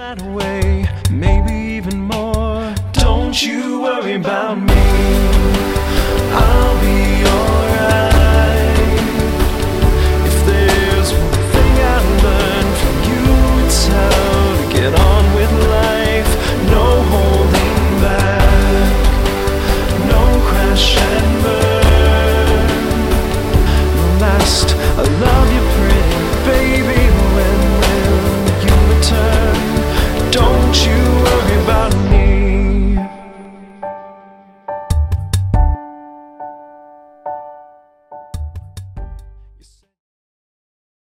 that way, maybe even more. Don't you worry about me, I'll be alright. If there's one thing I learned from you, it's how to get on with life. No holding back, no crash and burn, no last. I love you pretty baby, when will you return? Don't you